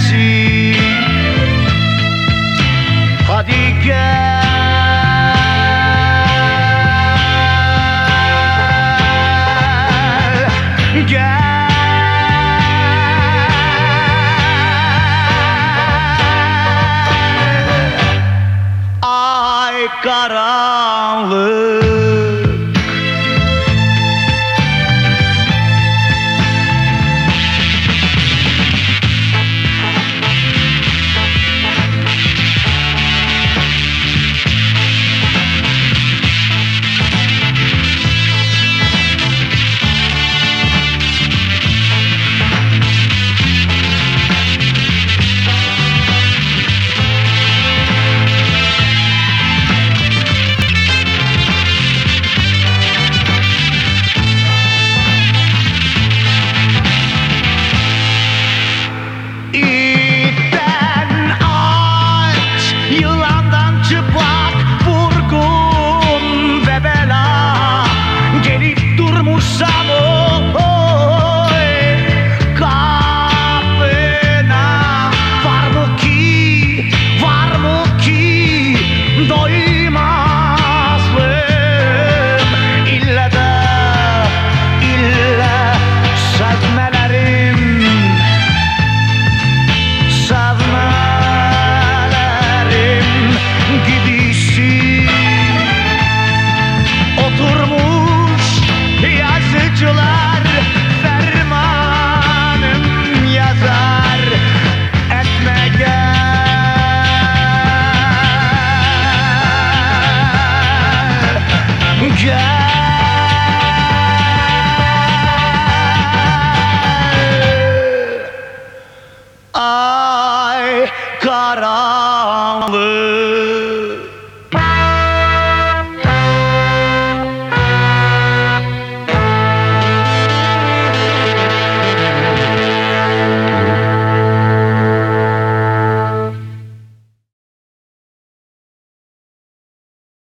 sensin. Hadi gel, gel. Ay karanlık, İpten aç, yılandan çıplak, vurgun ve bela gelip durmuşsam oy kapına. Var mı ki doymazlığım, illa sevmelerim gidişi. Oturmuş yazıcılar fermanım yazar, etme gel. Ay karanlık.